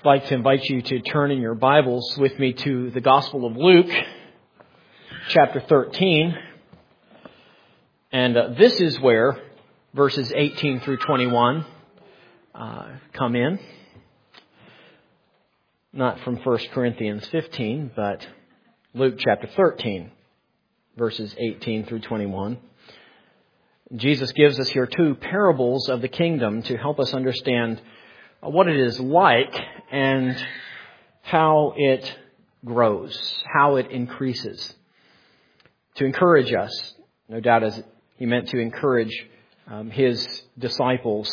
like to invite you to turn in your Bibles with me to the Gospel of Luke, chapter 13. And this is where verses 18 through 21 come in. Not from 1 Corinthians 15, but Luke chapter 13, verses 18 through 21. Jesus gives us here two parables of the kingdom to help us understand what it is like and how it grows, how it increases. To encourage us, no doubt as he meant to encourage his disciples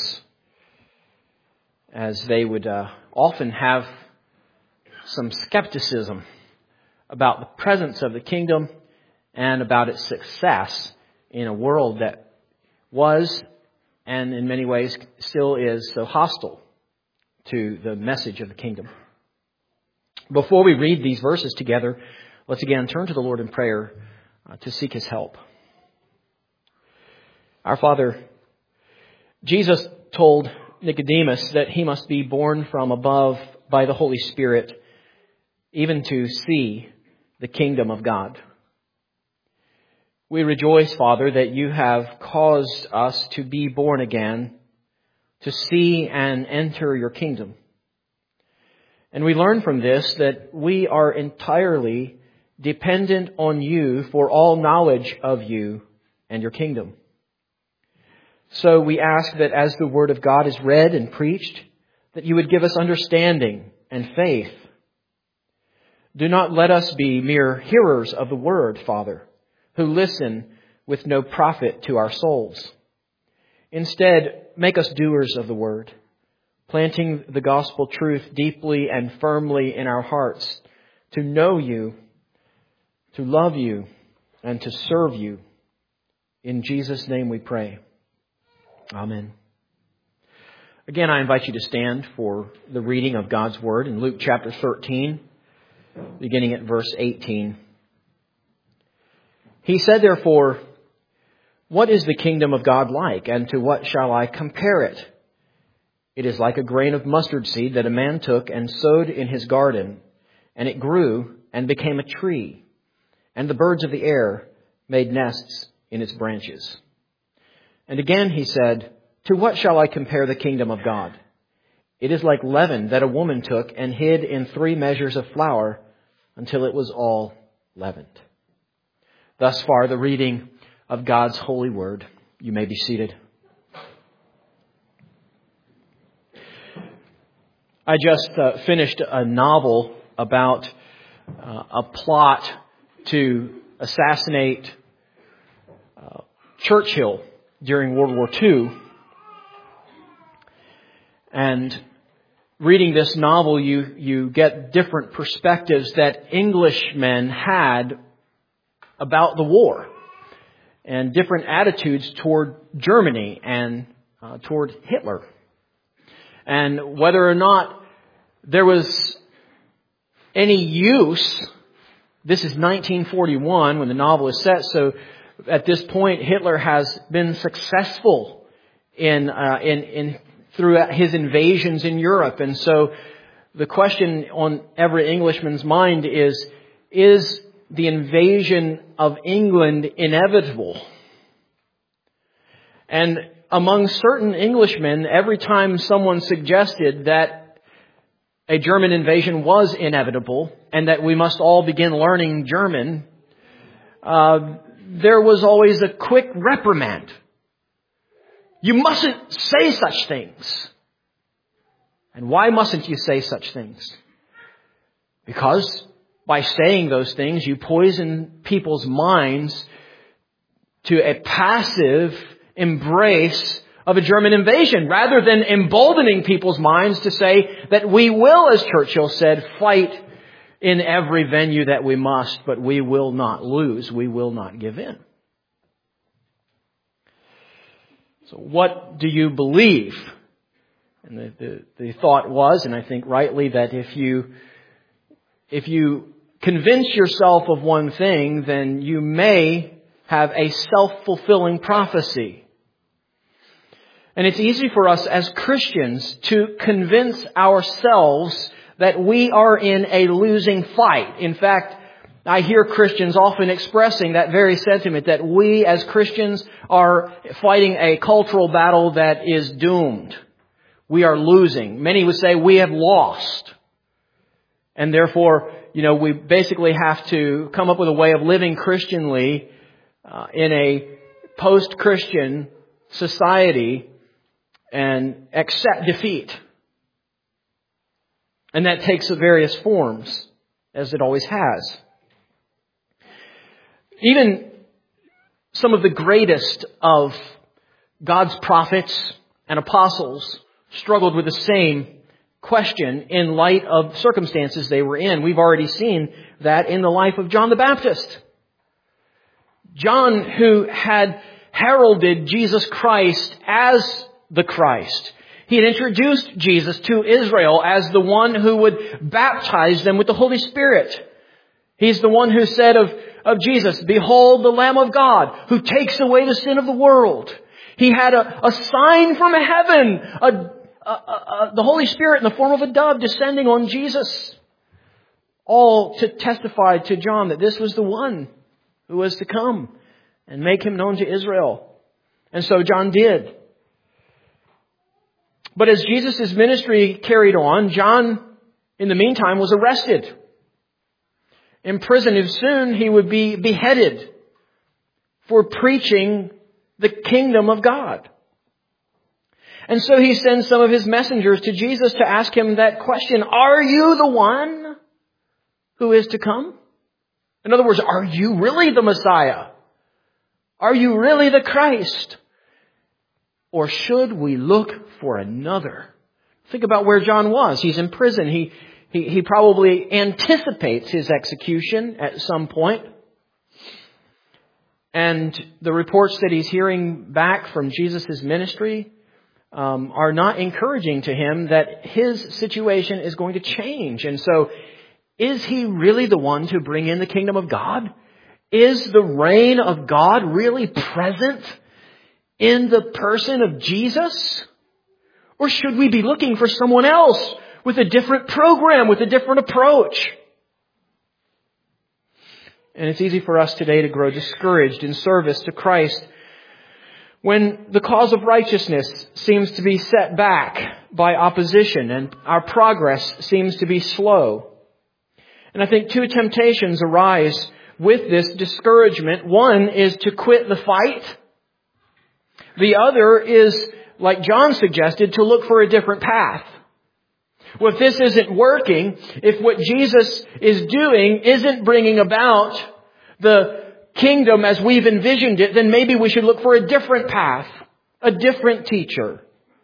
as they would often have some skepticism about the presence of the kingdom and about its success in a world that was and in many ways still is so hostile to the message of the kingdom. Before we read these verses together, let's again turn to the Lord in prayer to seek His help. Our Father, Jesus told Nicodemus that he must be born from above by the Holy Spirit, even to see the kingdom of God. We rejoice, Father, that you have caused us to be born again, to see and enter your kingdom. And we learn from this that we are entirely dependent on you for all knowledge of you and your kingdom. So we ask that as the Word of God is read and preached, that you would give us understanding and faith. Do not let us be mere hearers of the Word, Father, who listen with no profit to our souls. Instead, make us doers of the Word, planting the gospel truth deeply and firmly in our hearts, to know you, to love you, and to serve you. In Jesus' name we pray. Amen. Again, I invite you to stand for the reading of God's Word in Luke chapter 13, beginning at verse 18. He said, therefore, what is the kingdom of God like, and to what shall I compare it? It is like a grain of mustard seed that a man took and sowed in his garden, and it grew and became a tree, and the birds of the air made nests in its branches. And again he said, to what shall I compare the kingdom of God? It is like leaven that a woman took and hid in 3 measures of flour until it was all leavened. Thus far, the reading of God's holy word. You may be seated. I just finished a novel about a plot to assassinate Churchill during World War II. And reading this novel, you get different perspectives that Englishmen had about the war, and different attitudes toward Germany and toward Hitler. And whether or not there was any use, this is 1941 when the novel is set, so at this point Hitler has been successful in through his invasions in Europe. And so the question on every Englishman's mind is the invasion of England inevitable? And among certain Englishmen, every time someone suggested that a German invasion was inevitable and that we must all begin learning German, there was always a quick reprimand. You mustn't say such things. And why mustn't you say such things? Because by saying those things, you poison people's minds to a passive embrace of a German invasion, rather than emboldening people's minds to say that we will, as Churchill said, fight in every venue that we must, but we will not lose. We will not give in. So what do you believe? And the thought was, and I think rightly, that if you convince yourself of one thing, then you may have a self-fulfilling prophecy. And it's easy for us as Christians to convince ourselves that we are in a losing fight. In fact, I hear Christians often expressing that very sentiment, that we as Christians are fighting a cultural battle that is doomed. We are losing. Many would say we have lost. And therefore, we basically have to come up with a way of living Christianly in a post-Christian society and accept defeat. And that takes various forms, as it always has. Even some of the greatest of God's prophets and apostles struggled with the same question in light of circumstances they were in. We've already seen that in the life of John the Baptist. John, who had heralded Jesus Christ as the Christ. He had introduced Jesus to Israel as the one who would baptize them with the Holy Spirit. He's the one who said of Jesus, "Behold the Lamb of God who takes away the sin of the world." He had a sign from heaven, the Holy Spirit in the form of a dove descending on Jesus. All to testify to John that this was the one who was to come and make him known to Israel. And so John did. But as Jesus' ministry carried on, John, in the meantime, was arrested, imprisoned, and soon he would be beheaded for preaching the kingdom of God. And so he sends some of his messengers to Jesus to ask him that question, "Are you the one who is to come?" In other words, are you really the Messiah? Are you really the Christ? Or should we look for another? Think about where John was. He's in prison. He probably anticipates his execution at some point. And the reports that he's hearing back from Jesus' ministry are not encouraging to him that his situation is going to change. And so, is he really the one to bring in the kingdom of God? Is the reign of God really present in the person of Jesus? Or should we be looking for someone else with a different program, with a different approach? And it's easy for us today to grow discouraged in service to Christ when the cause of righteousness seems to be set back by opposition and our progress seems to be slow. And I think two temptations arise with this discouragement. One is to quit the fight. The other is, like John suggested, to look for a different path. Well, if this isn't working, if what Jesus is doing isn't bringing about the kingdom as we've envisioned it, then maybe we should look for a different path, a different teacher.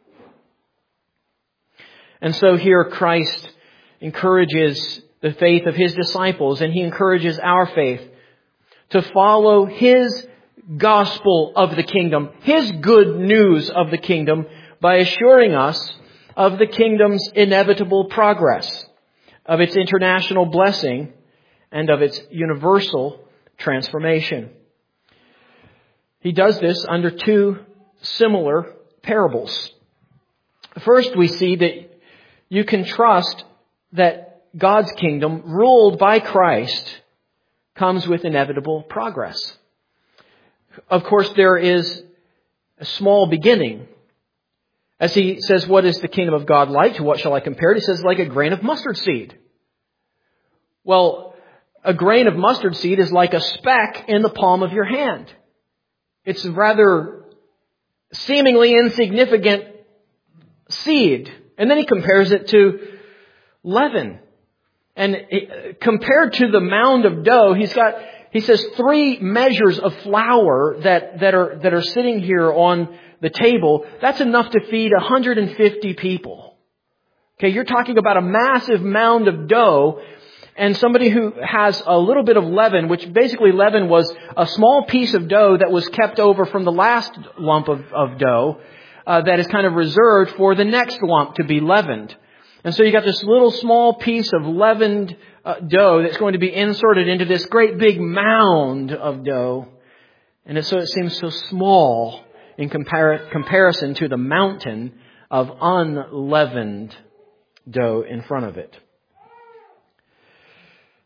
And so here Christ encourages the faith of His disciples, and He encourages our faith to follow His gospel of the kingdom, His good news of the kingdom, by assuring us of the kingdom's inevitable progress, of its international blessing, and of its universal transformation. He does this under two similar parables. First, we see that you can trust that God's kingdom, ruled by Christ, comes with inevitable progress. Of course, there is a small beginning. As he says, what is the kingdom of God like? To what shall I compare it? He says, like a grain of mustard seed. Well, a grain of mustard seed is like a speck in the palm of your hand. It's a rather seemingly insignificant seed. And then he compares it to leaven. And compared to the mound of dough, he says 3 measures of flour that are sitting here on the table. That's enough to feed 150 people. Okay, you're talking about a massive mound of dough, and somebody who has a little bit of leaven, which basically leaven was a small piece of dough that was kept over from the last lump of dough that is kind of reserved for the next lump to be leavened. And so you got this little small piece of leavened dough that's going to be inserted into this great big mound of dough. And so it seems so small in comparison to the mountain of unleavened dough in front of it.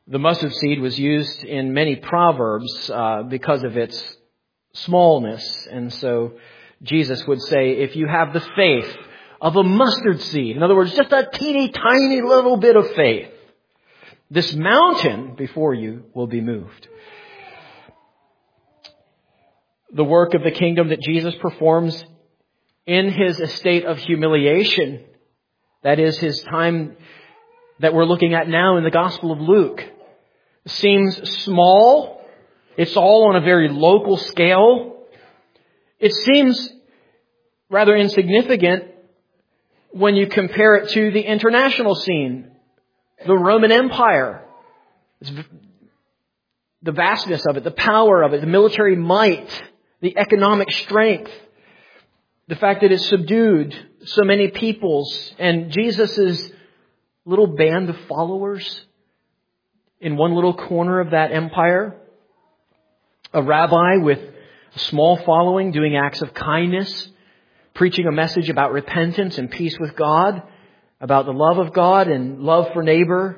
The mustard seed was used in many proverbs because of its smallness. And so Jesus would say, if you have the faith of a mustard seed, in other words, just a teeny tiny little bit of faith, this mountain before you will be moved. The work of the kingdom that Jesus performs in His estate of humiliation, that is His time that we're looking at now in the Gospel of Luke, seems small. It's all on a very local scale. It seems rather insignificant when you compare it to the international scene, the Roman Empire. The vastness of it, the power of it, the military might, the economic strength, the fact that it subdued so many peoples, and Jesus' little band of followers in one little corner of that empire. A rabbi with a small following doing acts of kindness, preaching a message about repentance and peace with God, about the love of God and love for neighbor,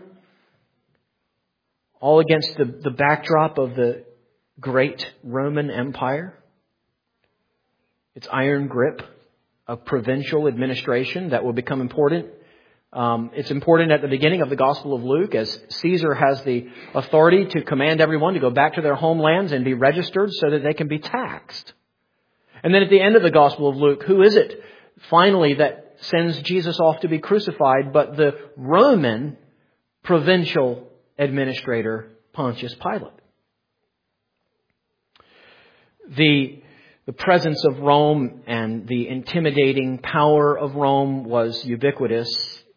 all against the backdrop of the great Roman Empire. Its iron grip of provincial administration that will become important. It's important at the beginning of the Gospel of Luke, as Caesar has the authority to command everyone to go back to their homelands and be registered so that they can be taxed. And then at the end of the Gospel of Luke, who is it finally that sends Jesus off to be crucified but the Roman provincial administrator, Pontius Pilate? The presence of Rome and the intimidating power of Rome was ubiquitous.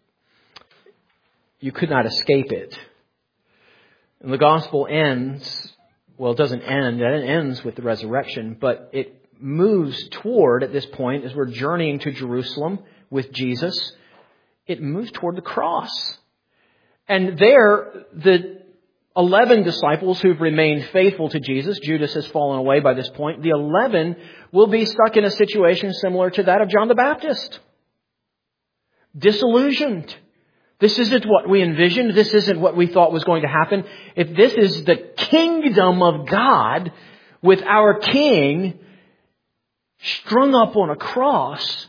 You could not escape it. And the gospel ends, well, it doesn't end, it ends with the resurrection, but it moves toward, at this point, as we're journeying to Jerusalem with Jesus, it moves toward the cross. And there, the 11 disciples who've remained faithful to Jesus, Judas has fallen away by this point, the 11 will be stuck in a situation similar to that of John the Baptist. Disillusioned. This isn't what we envisioned. This isn't what we thought was going to happen. If this is the kingdom of God with our King strung up on a cross,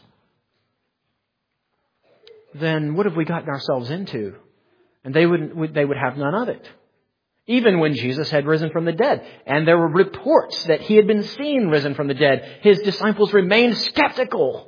then what have we gotten ourselves into? And they would have none of it. Even when Jesus had risen from the dead, and there were reports that He had been seen risen from the dead, His disciples remained skeptical.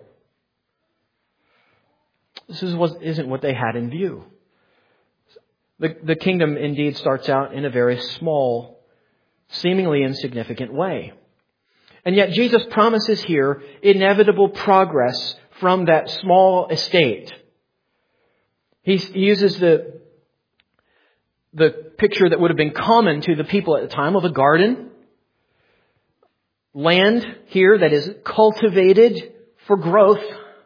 This isn't what they had in view. The kingdom indeed starts out in a very small, seemingly insignificant way. And yet Jesus promises here inevitable progress from that small estate. He uses the picture that would have been common to the people at the time of a garden. Land here that is cultivated for growth.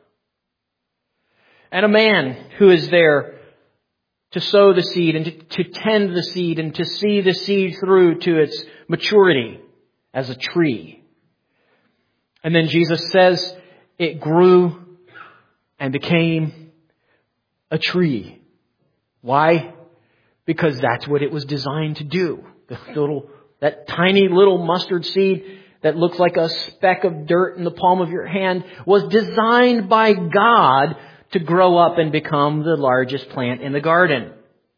And a man who is there to sow the seed and to tend the seed and to see the seed through to its maturity as a tree. And then Jesus says it grew and became a tree. Why? Because that's what it was designed to do. That tiny little mustard seed that looks like a speck of dirt in the palm of your hand was designed by God to grow up and become the largest plant in the garden.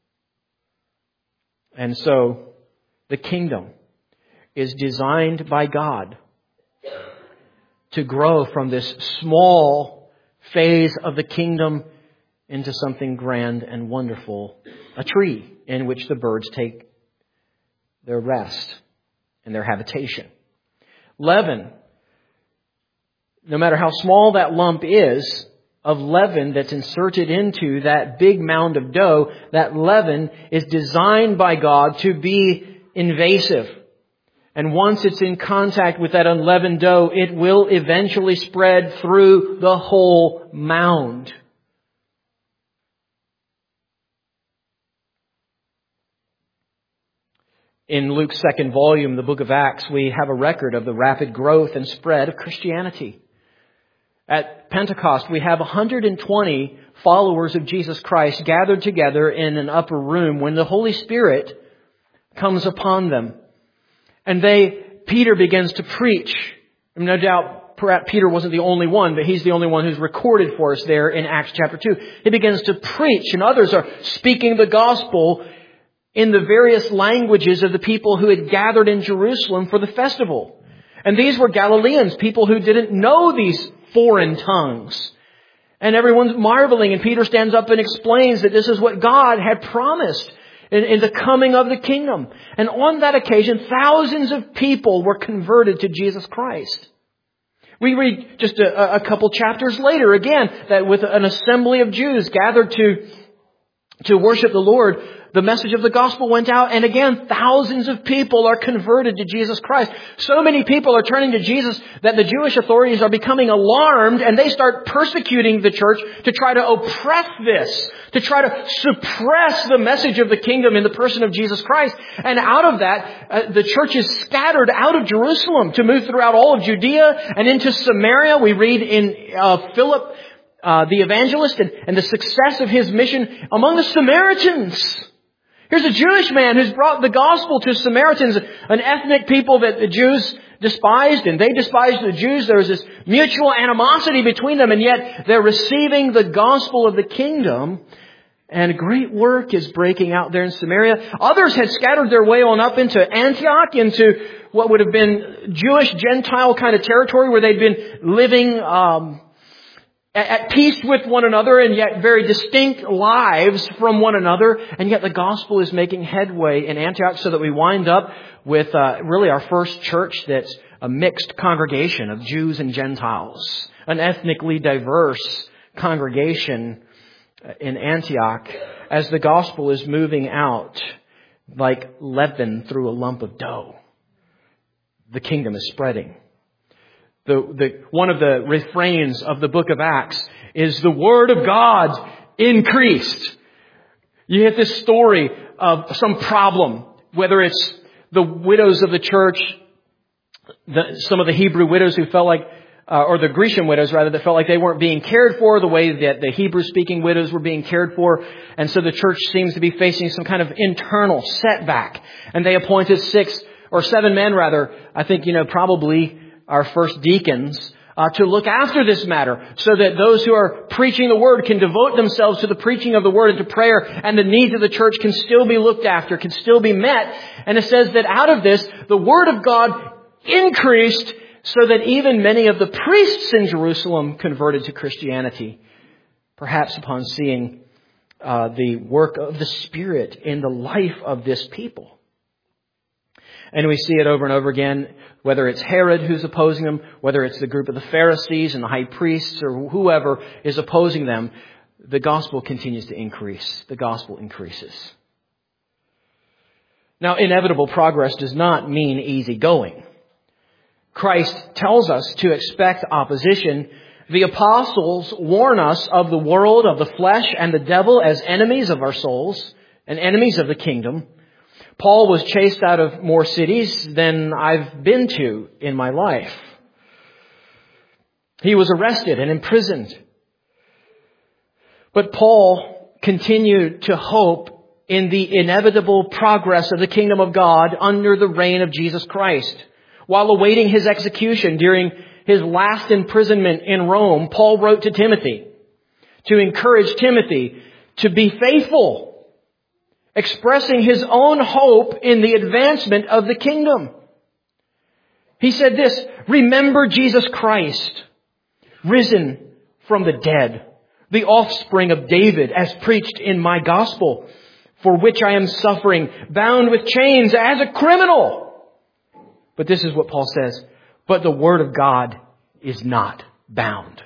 And so the kingdom is designed by God to grow from this small phase of the kingdom into something grand and wonderful, a tree in which the birds take their rest and their habitation. Leaven, no matter how small that lump is of leaven that's inserted into that big mound of dough, that leaven is designed by God to be invasive. And once it's in contact with that unleavened dough, it will eventually spread through the whole mound. In Luke's second volume, the book of Acts, we have a record of the rapid growth and spread of Christianity. At Pentecost, we have 120 followers of Jesus Christ gathered together in an upper room when the Holy Spirit comes upon them. And Peter begins to preach. And no doubt, perhaps Peter wasn't the only one, but he's the only one who's recorded for us there in Acts chapter 2. He begins to preach, and others are speaking the gospel in the various languages of the people who had gathered in Jerusalem for the festival. And these were Galileans, people who didn't know these foreign tongues. And everyone's marveling, and Peter stands up and explains that this is what God had promised in the coming of the kingdom. And on that occasion, thousands of people were converted to Jesus Christ. We read just a couple chapters later, again, that with an assembly of Jews gathered to worship the Lord, the message of the gospel went out, and again, thousands of people are converted to Jesus Christ. So many people are turning to Jesus that the Jewish authorities are becoming alarmed, and they start persecuting the church to try to oppress this, to try to suppress the message of the kingdom in the person of Jesus Christ. And out of that, the church is scattered out of Jerusalem to move throughout all of Judea and into Samaria. We read in Philip, the evangelist, and the success of his mission among the Samaritans. Here's a Jewish man who's brought the gospel to Samaritans, an ethnic people that the Jews despised, and they despised the Jews. There was this mutual animosity between them, and yet they're receiving the gospel of the kingdom, and great work is breaking out there in Samaria. Others had scattered their way on up into Antioch, into what would have been Jewish Gentile kind of territory where they'd been living at peace with one another, and yet very distinct lives from one another. And yet the gospel is making headway in Antioch, so that we wind up with really our first church that's a mixed congregation of Jews and Gentiles, an ethnically diverse congregation in Antioch, as the gospel is moving out like leaven through a lump of dough. The kingdom is spreading. One of the refrains of the book of Acts is the word of God increased. You hit this story of some problem, whether it's the widows of the church, some of the Hebrew widows who felt like, or the Grecian widows rather, that felt like they weren't being cared for the way that the Hebrew-speaking widows were being cared for. And so the church seems to be facing some kind of internal setback. And they appointed 6 or 7 men rather, I think, probably our first deacons, to look after this matter, so that those who are preaching the word can devote themselves to the preaching of the word and to prayer, and the needs of the church can still be looked after, can still be met. And it says that out of this, the word of God increased, so that even many of the priests in Jerusalem converted to Christianity, perhaps upon seeing the work of the Spirit in the life of this people. And we see it over and over again, whether it's Herod who's opposing them, whether it's the group of the Pharisees and the high priests or whoever is opposing them, the gospel continues to increase. The gospel increases. Now, inevitable progress does not mean easy going. Christ tells us to expect opposition. The apostles warn us of the world, of the flesh, and the devil as enemies of our souls and enemies of the kingdom. Paul was chased out of more cities than I've been to in my life. He was arrested and imprisoned. But Paul continued to hope in the inevitable progress of the kingdom of God under the reign of Jesus Christ. While awaiting his execution during his last imprisonment in Rome, Paul wrote to Timothy to encourage Timothy to be faithful, expressing his own hope in the advancement of the kingdom. He said this, "Remember Jesus Christ, risen from the dead, the offspring of David, as preached in my gospel, for which I am suffering, bound with chains as a criminal." But this is what Paul says, "But the word of God is not bound."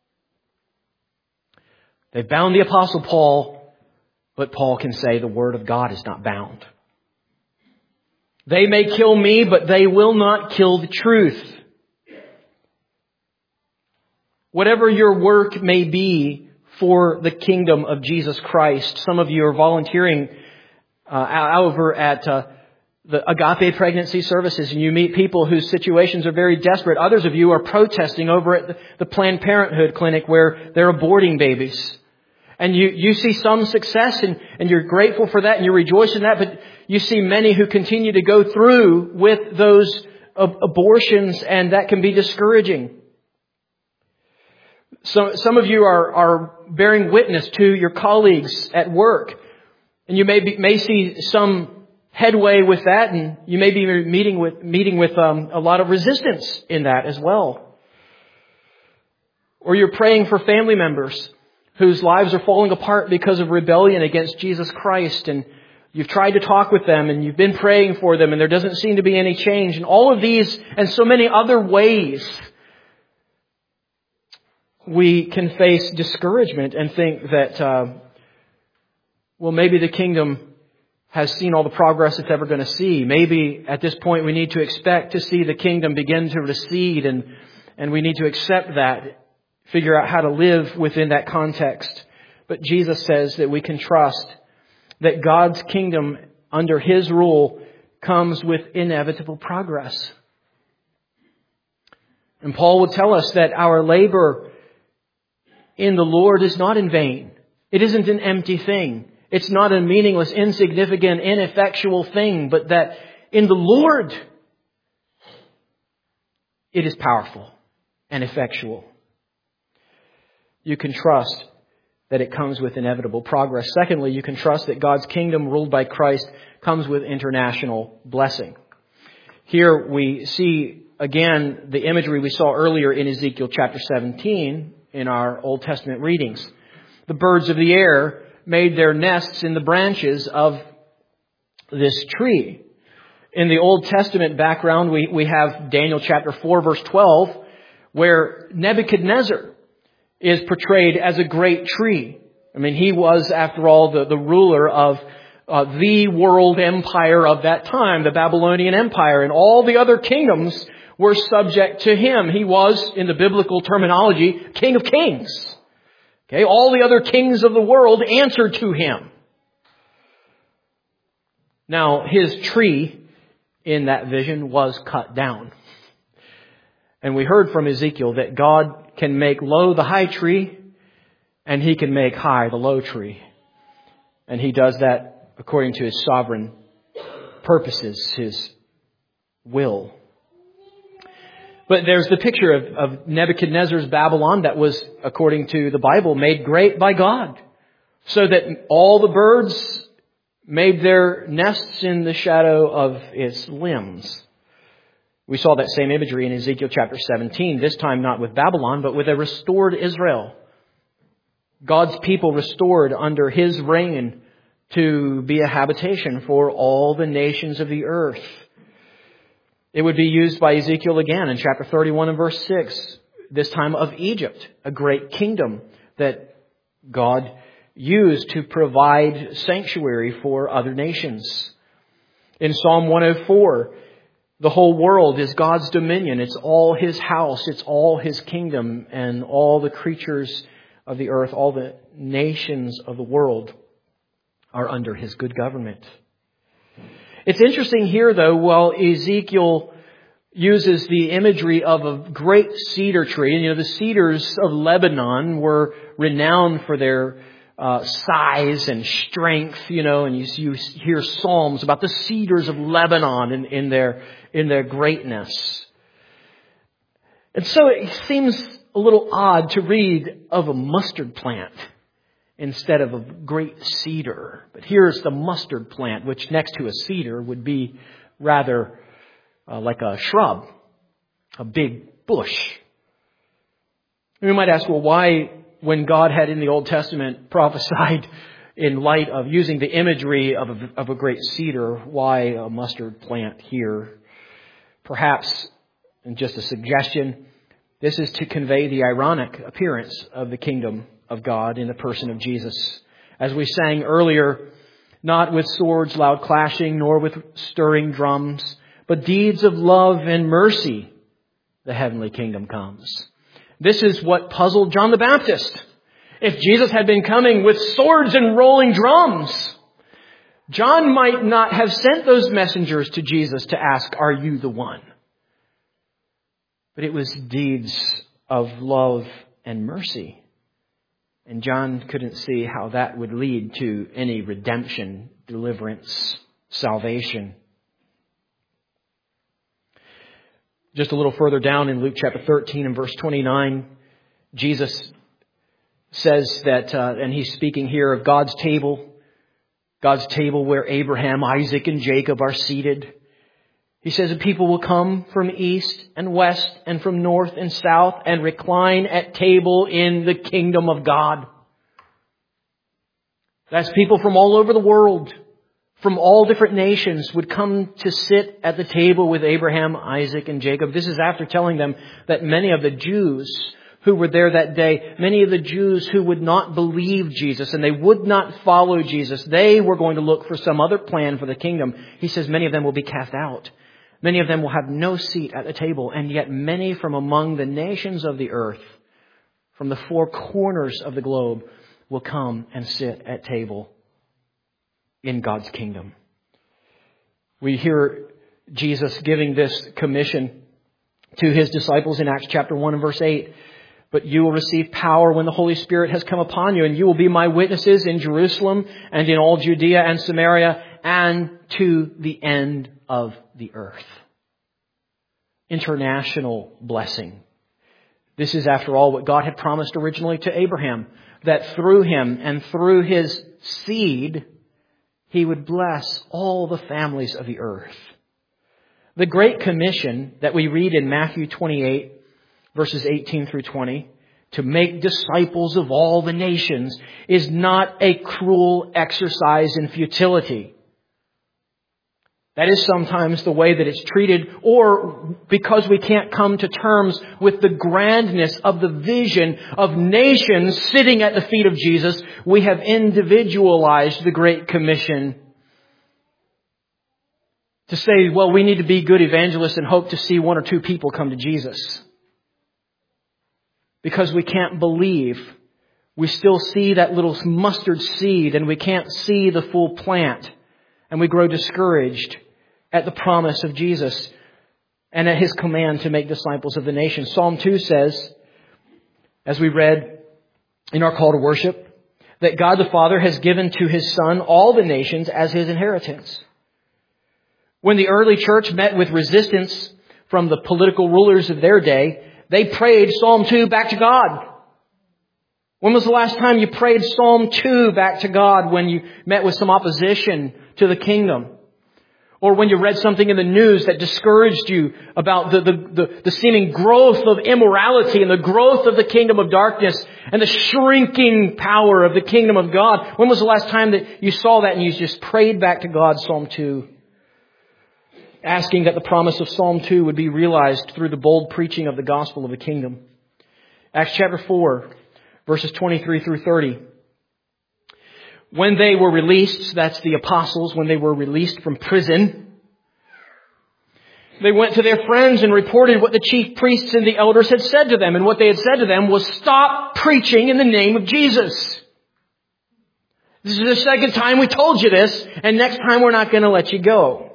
They bound the apostle Paul, but Paul can say the word of God is not bound. They may kill me, but they will not kill the truth. Whatever your work may be for the kingdom of Jesus Christ, some of you are volunteering over at the Agape Pregnancy Services, and you meet people whose situations are very desperate. Others of you are protesting over at the Planned Parenthood clinic where they're aborting babies. And you see some success and you're grateful for that and you rejoice in that, but you see many who continue to go through with those abortions, and that can be discouraging. So some of you are bearing witness to your colleagues at work, and you may see some headway with that, and you may be meeting with a lot of resistance in that as well. Or you're praying for family members whose lives are falling apart because of rebellion against Jesus Christ, and you've tried to talk with them, and you've been praying for them, and there doesn't seem to be any change. And all of these and so many other ways, we can face discouragement and think that, maybe the kingdom has seen all the progress it's ever going to see. Maybe at this point we need to expect to see the kingdom begin to recede, and we need to accept that, figure out how to live within that context. But Jesus says that we can trust that God's kingdom under His rule comes with inevitable progress. And Paul would tell us that our labor in the Lord is not in vain. It isn't an empty thing. It's not a meaningless, insignificant, ineffectual thing, but that in the Lord, it is powerful and effectual. You can trust that it comes with inevitable progress. Secondly, you can trust that God's kingdom ruled by Christ comes with international blessing. Here we see again the imagery we saw earlier in Ezekiel chapter 17 in our Old Testament readings. The birds of the air made their nests in the branches of this tree. In the Old Testament background, we have Daniel chapter 4 verse 12, where Nebuchadnezzar is portrayed as a great tree. I mean, he was, after all, the ruler of the world empire of that time, the Babylonian Empire, and all the other kingdoms were subject to him. He was, in the biblical terminology, King of Kings. Okay, all the other kings of the world answered to him. Now, his tree in that vision was cut down. And we heard from Ezekiel that God can make low the high tree, and He can make high the low tree. And He does that according to His sovereign purposes, His will. But there's the picture of Nebuchadnezzar's Babylon that was, according to the Bible, made great by God, so that all the birds made their nests in the shadow of its limbs. We saw that same imagery in Ezekiel chapter 17, this time not with Babylon, but with a restored Israel. God's people restored under His reign to be a habitation for all the nations of the earth. It would be used by Ezekiel again in chapter 31 and verse 6, this time of Egypt, a great kingdom that God used to provide sanctuary for other nations. In Psalm 104, the whole world is God's dominion. It's all His house. It's all His kingdom, and all the creatures of the earth, all the nations of the world are under His good government. It's interesting here, though, while Ezekiel uses the imagery of a great cedar tree, and the cedars of Lebanon were renowned for their size and strength, and you hear psalms about the cedars of Lebanon in their greatness. And so it seems a little odd to read of a mustard plant instead of a great cedar. But here's the mustard plant, which next to a cedar would be rather like a shrub, a big bush. And we might ask, well, why, when God had in the Old Testament prophesied in light of using the imagery of a great cedar, why a mustard plant here? Perhaps, and just a suggestion, this is to convey the ironic appearance of the kingdom of God in the person of Jesus. As we sang earlier, not with swords loud clashing, nor with stirring drums, but deeds of love and mercy, the heavenly kingdom comes. This is what puzzled John the Baptist. If Jesus had been coming with swords and rolling drums, John might not have sent those messengers to Jesus to ask, "Are you the one?" But it was deeds of love and mercy. And John couldn't see how that would lead to any redemption, deliverance, salvation. Just a little further down in Luke chapter 13 and verse 29, Jesus says that, and he's speaking here of God's table where Abraham, Isaac, and Jacob are seated. He says that people will come from east and west and from north and south and recline at table in the kingdom of God. That's people from all over the world, from all different nations, would come to sit at the table with Abraham, Isaac, and Jacob. This is after telling them that many of the Jews who were there that day, many of the Jews who would not believe Jesus and they would not follow Jesus, they were going to look for some other plan for the kingdom. He says many of them will be cast out. Many of them will have no seat at the table, and yet many from among the nations of the earth, from the four corners of the globe, will come and sit at table in God's kingdom. We hear Jesus giving this commission to His disciples in Acts chapter 1 and verse 8. But you will receive power when the Holy Spirit has come upon you, and you will be my witnesses in Jerusalem and in all Judea and Samaria and to the end of the earth. International blessing. This is, after all, what God had promised originally to Abraham, that through him and through his seed, He would bless all the families of the earth. The Great Commission that we read in Matthew 28, verses 18 through 20, to make disciples of all the nations, is not a cruel exercise in futility. That is sometimes the way that it's treated, or because we can't come to terms with the grandness of the vision of nations sitting at the feet of Jesus, we have individualized the Great Commission to say, well, we need to be good evangelists and hope to see one or two people come to Jesus. Because we can't believe, we still see that little mustard seed and we can't see the full plant. And we grow discouraged at the promise of Jesus and at His command to make disciples of the nations. Psalm 2 says, as we read in our call to worship, that God the Father has given to His Son all the nations as His inheritance. When the early church met with resistance from the political rulers of their day, they prayed Psalm 2 back to God. When was the last time you prayed Psalm 2 back to God when you met with some opposition to the kingdom? Or when you read something in the news that discouraged you about the seeming growth of immorality and the growth of the kingdom of darkness and the shrinking power of the kingdom of God? When was the last time that you saw that and you just prayed back to God Psalm 2? Asking that the promise of Psalm 2 would be realized through the bold preaching of the gospel of the kingdom. Acts chapter 4, verses 23 through 30. When they were released, that's the apostles, when they were released from prison, they went to their friends and reported what the chief priests and the elders had said to them. And what they had said to them was, stop preaching in the name of Jesus. This is the second time we told you this, and next time we're not going to let you go.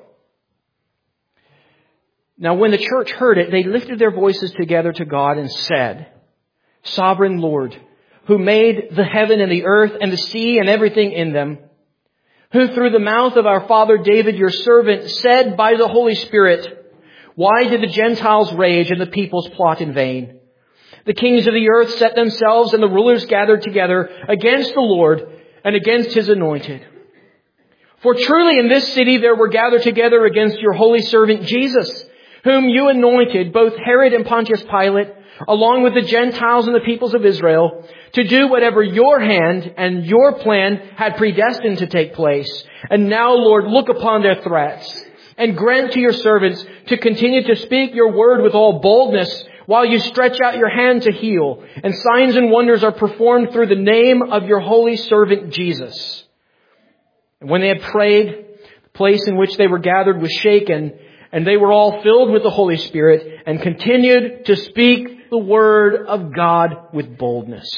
Now, when the church heard it, they lifted their voices together to God and said, Sovereign Lord, who made the heaven and the earth and the sea and everything in them, who through the mouth of our father David, your servant, said by the Holy Spirit, why did the Gentiles rage and the peoples plot in vain? The kings of the earth set themselves and the rulers gathered together against the Lord and against His anointed. For truly in this city there were gathered together against your holy servant Jesus, whom you anointed, both Herod and Pontius Pilate, along with the Gentiles and the peoples of Israel, to do whatever your hand and your plan had predestined to take place. And now, Lord, look upon their threats and grant to your servants to continue to speak your word with all boldness while you stretch out your hand to heal. And signs and wonders are performed through the name of your holy servant Jesus. And when they had prayed, the place in which they were gathered was shaken, and they were all filled with the Holy Spirit and continued to speak the word of God with boldness.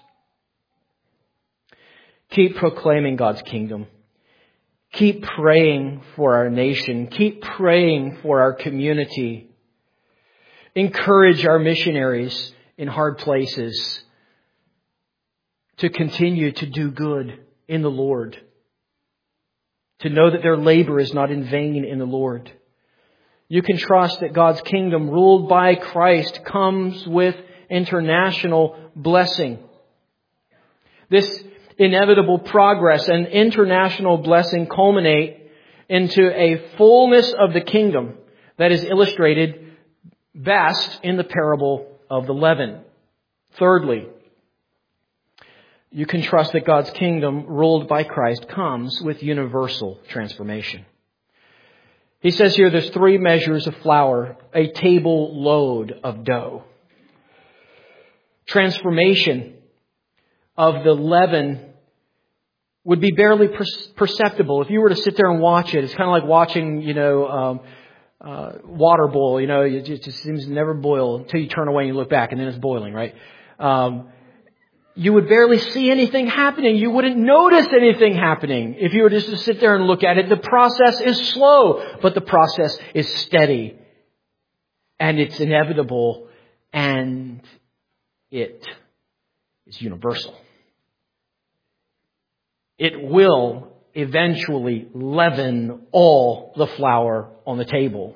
Keep proclaiming God's kingdom. Keep praying for our nation. Keep praying for our community. Encourage our missionaries in hard places to continue to do good in the Lord, to know that their labor is not in vain in the Lord. You can trust that God's kingdom, ruled by Christ, comes with international blessing. This inevitable progress and international blessing culminate into a fullness of the kingdom that is illustrated best in the parable of the leaven. Thirdly, you can trust that God's kingdom, ruled by Christ, comes with universal transformation. He says here there's 3 measures of flour, a table load of dough. Transformation of the leaven would be barely perceptible. If you were to sit there and watch it, it's kind of like watching, water boil. It just seems to never boil until you turn away and you look back and then it's boiling, right? You would barely see anything happening. You wouldn't notice anything happening if you were just to sit there and look at it. The process is slow, but the process is steady. And it's inevitable, and it is universal. It will eventually leaven all the flour on the table.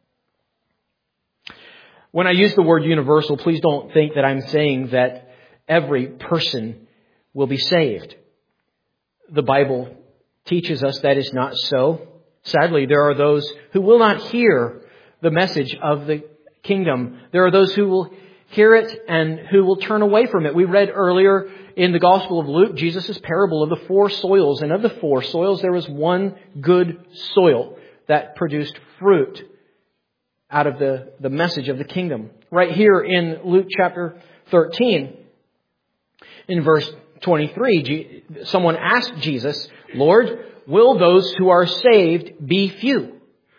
When I use the word universal, please don't think that I'm saying that every person will be saved. The Bible teaches us that is not so. Sadly, there are those who will not hear the message of the kingdom. There are those who will hear it and who will turn away from it. We read earlier in the Gospel of Luke, Jesus' parable of the 4 soils. And of the 4 soils, there was one good soil that produced fruit out of the message of the kingdom. Right here in Luke chapter 13, in verse 23, someone asked Jesus, "Lord, will those who are saved be few?"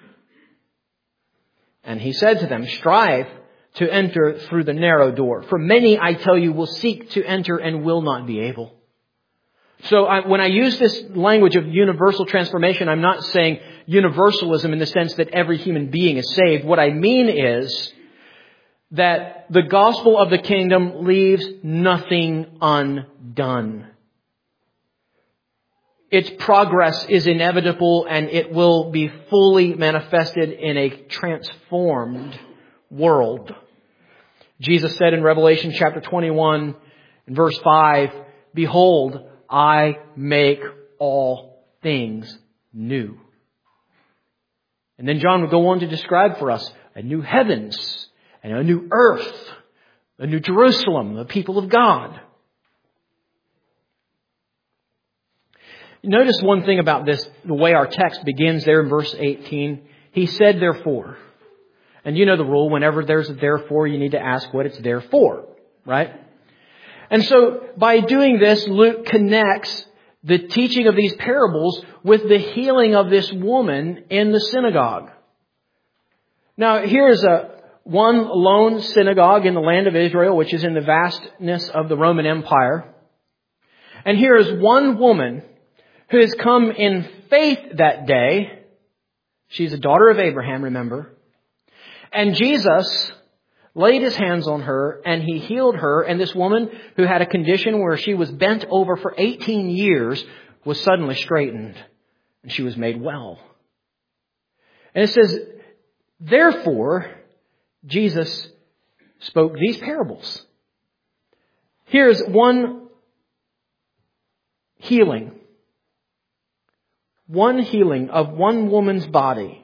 And he said to them, "Strive to enter through the narrow door. For many, I tell you, will seek to enter and will not be able." So when I use this language of universal transformation, I'm not saying universalism in the sense that every human being is saved. What I mean is that the gospel of the kingdom leaves nothing undone. Its progress is inevitable, and it will be fully manifested in a transformed world. Jesus said in Revelation chapter 21, in verse 5, "Behold, I make all things new." And then John would go on to describe for us a new heavens and a new earth, a new Jerusalem, the people of God. Notice one thing about this, the way our text begins there in verse 18. He said, "Therefore." And you know the rule, whenever there's a therefore, you need to ask what it's there for, right? And so by doing this, Luke connects the teaching of these parables with the healing of this woman in the synagogue. Now, here's one lone synagogue in the land of Israel, which is in the vastness of the Roman Empire. And here is one woman who has come in faith that day. She's a daughter of Abraham, remember. And Jesus laid His hands on her and He healed her. And this woman who had a condition where she was bent over for 18 years was suddenly straightened. And she was made well. And it says, "Therefore, Jesus spoke these parables." Here's one healing. One healing of one woman's body.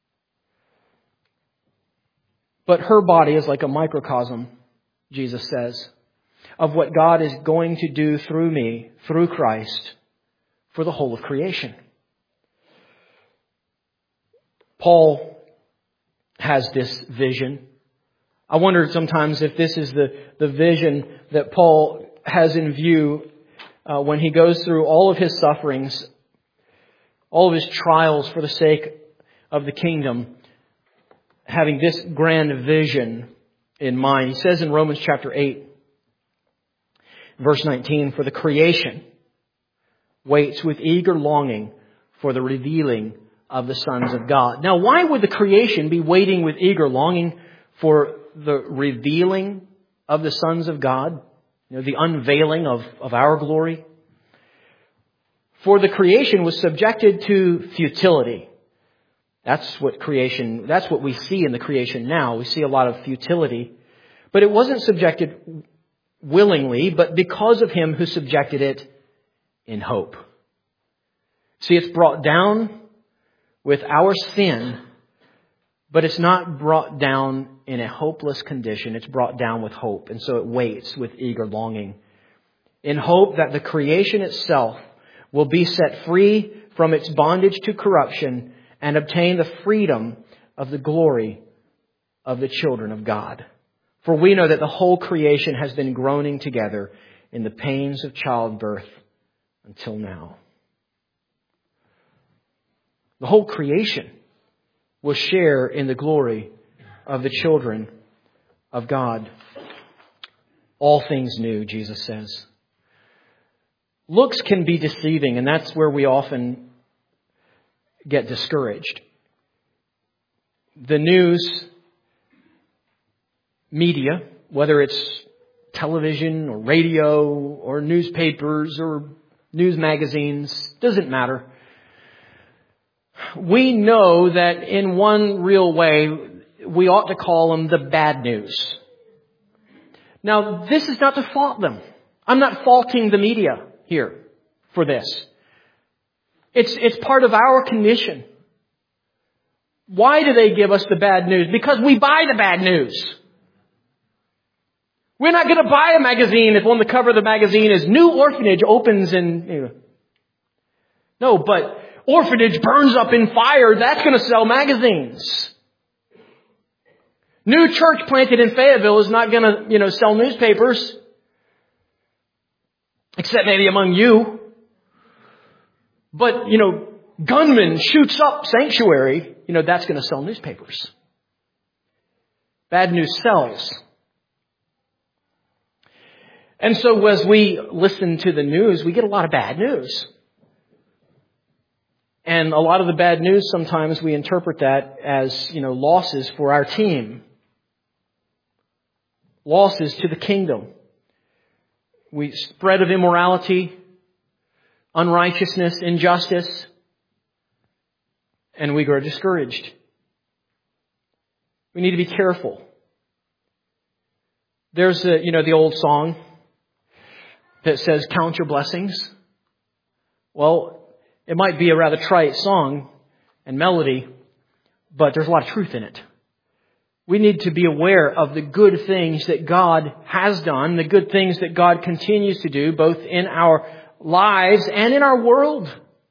But her body is like a microcosm, Jesus says, of what God is going to do through me, through Christ, for the whole of creation. Paul has this vision. I wonder sometimes if this is the vision that Paul has in view when he goes through all of his sufferings, all of his trials for the sake of the kingdom, having this grand vision in mind. He says in Romans chapter 8, verse 19, "For the creation waits with eager longing for the revealing of the sons of God." Now, why would the creation be waiting with eager longing for the revealing of the sons of God? The unveiling of our glory? For the creation was subjected to futility. That's what we see in the creation now. We see a lot of futility. But it wasn't subjected willingly, but because of Him who subjected it in hope. See, it's brought down with our sin, but it's not brought down in a hopeless condition. It's brought down with hope. And so it waits with eager longing, in hope that the creation itself will be set free from its bondage to corruption and obtain the freedom of the glory of the children of God. For we know that the whole creation has been groaning together in the pains of childbirth until now. The whole creation will share in the glory of the children of God. All things new, Jesus says. Looks can be deceiving, and that's where we often get discouraged. The news media, whether it's television or radio or newspapers or news magazines, doesn't matter. We know that in one real way, we ought to call them the bad news. Now, this is not to fault them. I'm not faulting the media here for this. It's part of our condition. Why do they give us the bad news? Because we buy the bad news. We're not going to buy a magazine if on the cover of the magazine is new orphanage opens in... No, but orphanage burns up in fire. That's going to sell magazines. New church planted in Fayetteville is not going to, sell newspapers. Except maybe among you. But, gunman shoots up sanctuary. That's going to sell newspapers. Bad news sells. And so as we listen to the news, we get a lot of bad news. And a lot of the bad news, sometimes we interpret that as, losses for our team. Losses to the kingdom. We spread of immorality, unrighteousness, injustice, and we grow discouraged. We need to be careful. There's the old song that says, "Count your blessings." Well, it might be a rather trite song and melody, but there's a lot of truth in it. We need to be aware of the good things that God has done, the good things that God continues to do, both in our lives and in our world.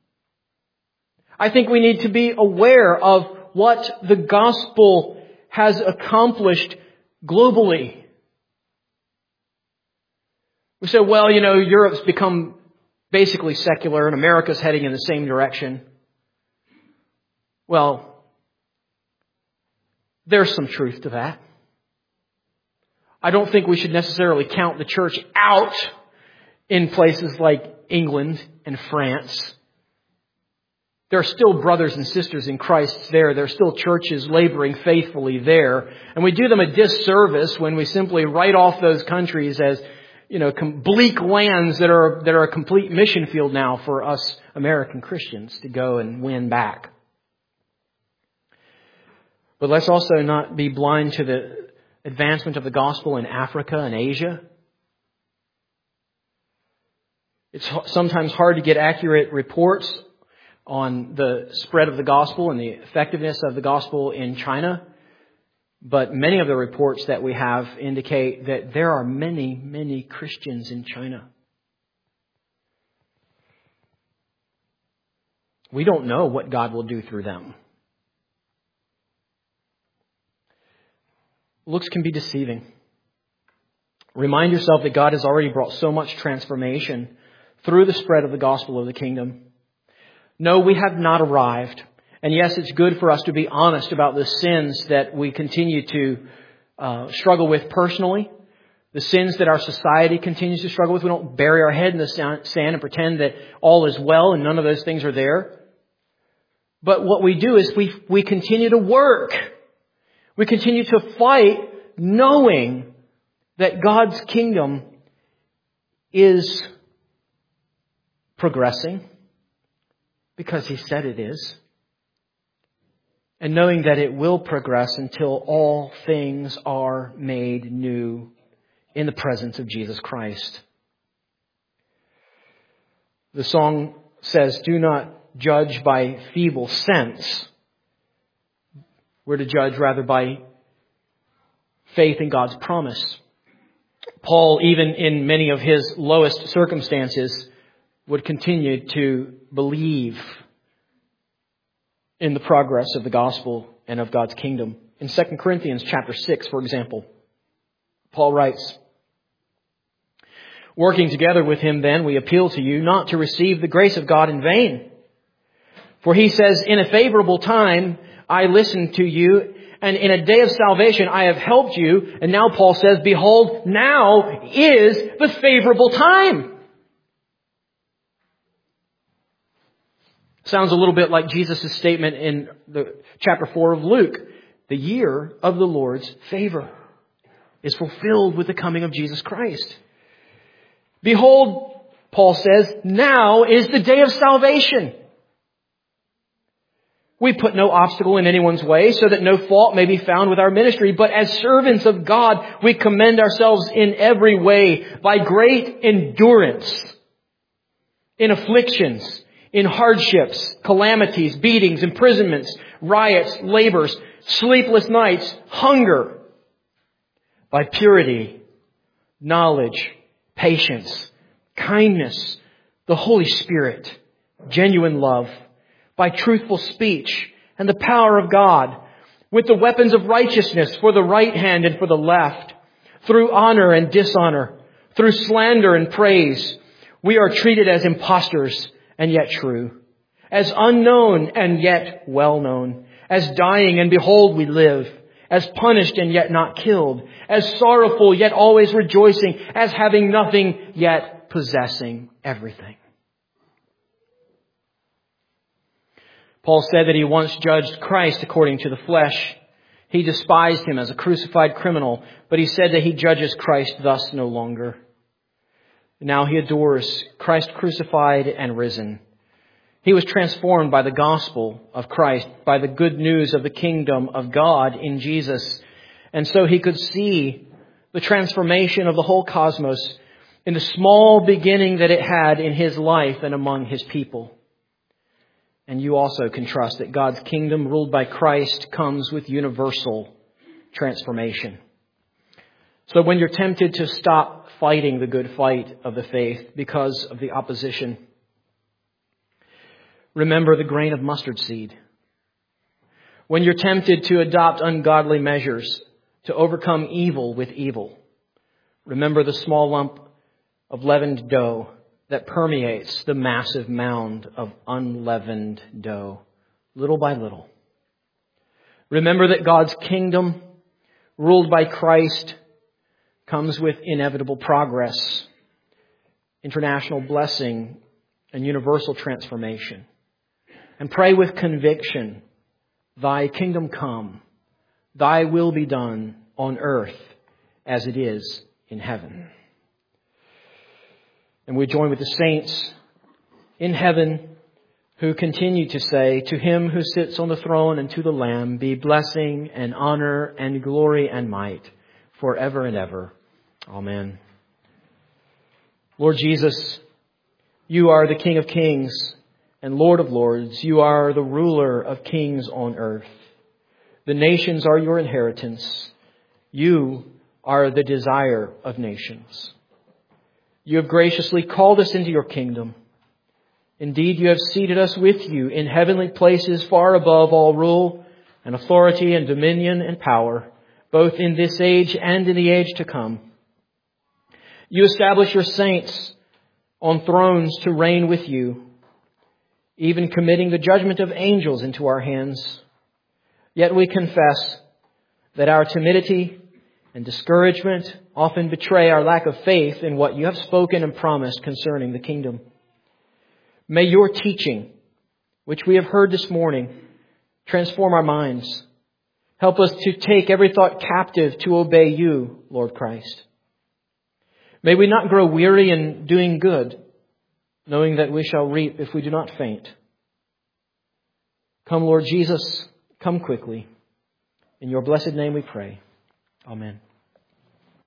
I think we need to be aware of what the gospel has accomplished globally. We say, well, Europe's become basically secular and America's heading in the same direction. Well, there's some truth to that. I don't think we should necessarily count the church out in places like England and France. There are still brothers and sisters in Christ there. There are still churches laboring faithfully there. And we do them a disservice when we simply write off those countries as, bleak lands that are a complete mission field now for us American Christians to go and win back. But let's also not be blind to the advancement of the gospel in Africa and Asia. It's sometimes hard to get accurate reports on the spread of the gospel and the effectiveness of the gospel in China. But many of the reports that we have indicate that there are many, many Christians in China. We don't know what God will do through them. Looks can be deceiving. Remind yourself that God has already brought so much transformation through the spread of the gospel of the kingdom. No, we have not arrived. And yes, it's good for us to be honest about the sins that we continue to struggle with personally. The sins that our society continues to struggle with. We don't bury our head in the sand and pretend that all is well and none of those things are there. But what we do is we continue to work. We continue to fight knowing that God's kingdom is progressing. because He said it is. And knowing that it will progress until all things are made new in the presence of Jesus Christ. The song says, do not judge by feeble sense. We're to judge rather by faith in God's promise. Paul, even in many of his lowest circumstances, would continue to believe in the progress of the gospel and of God's kingdom. In 2 Corinthians chapter 6, for example, Paul writes, working together with him then, we appeal to you not to receive the grace of God in vain. For he says, in a favorable time I listened to you, and in a day of salvation I have helped you. And now Paul says, behold, now is the favorable time. Sounds a little bit like Jesus' statement in the chapter 4 of Luke. The year of the Lord's favor is fulfilled with the coming of Jesus Christ. Behold, Paul says, now is the day of salvation. We put no obstacle in anyone's way so that no fault may be found with our ministry. But as servants of God, we commend ourselves in every way by great endurance in afflictions, in hardships, calamities, beatings, imprisonments, riots, labors, sleepless nights, hunger, by purity, knowledge, patience, kindness, the Holy Spirit, genuine love, by truthful speech and the power of God, with the weapons of righteousness for the right hand and for the left, through honor and dishonor, through slander and praise. We are treated as impostors and yet true, as unknown and yet well known, as dying and behold we live, as punished and yet not killed, as sorrowful yet always rejoicing, as having nothing yet possessing everything. Paul said that he once judged Christ according to the flesh. He despised him as a crucified criminal, but he said that he judges Christ thus no longer. Now he adores Christ crucified and risen. He was transformed by the gospel of Christ, by the good news of the kingdom of God in Jesus. And so he could see the transformation of the whole cosmos in the small beginning that it had in his life and among his people. And you also can trust that God's kingdom ruled by Christ comes with universal transformation. So when you're tempted to stop fighting the good fight of the faith because of the opposition, remember the grain of mustard seed. When you're tempted to adopt ungodly measures to overcome evil with evil, remember the small lump of leavened dough that permeates the massive mound of unleavened dough, little by little. Remember that God's kingdom, ruled by Christ, comes with inevitable progress, international blessing, and universal transformation. And pray with conviction, thy kingdom come, thy will be done on earth as it is in heaven. And we join with the saints in heaven who continue to say, to him who sits on the throne and to the Lamb be blessing and honor and glory and might forever and ever. Amen. Lord Jesus, you are the King of kings and Lord of lords. You are the ruler of kings on earth. The nations are your inheritance. You are the desire of nations. You have graciously called us into your kingdom. Indeed, you have seated us with you in heavenly places far above all rule and authority and dominion and power, both in this age and in the age to come. You establish your saints on thrones to reign with you, even committing the judgment of angels into our hands. Yet we confess that our timidity and discouragement often betray our lack of faith in what you have spoken and promised concerning the kingdom. May your teaching, which we have heard this morning, transform our minds. Help us to take every thought captive to obey you, Lord Christ. May we not grow weary in doing good, knowing that we shall reap if we do not faint. Come, Lord Jesus, come quickly. In your blessed name we pray. Amen.